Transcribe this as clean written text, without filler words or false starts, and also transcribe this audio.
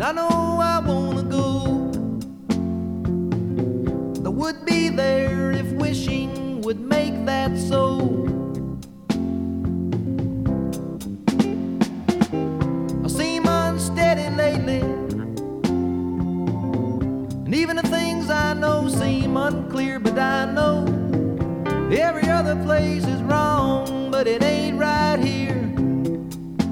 I know I wanna go. I would be there if wishing would make that so. I seem unsteady lately, and even the things I know seem unclear, but I know every other place is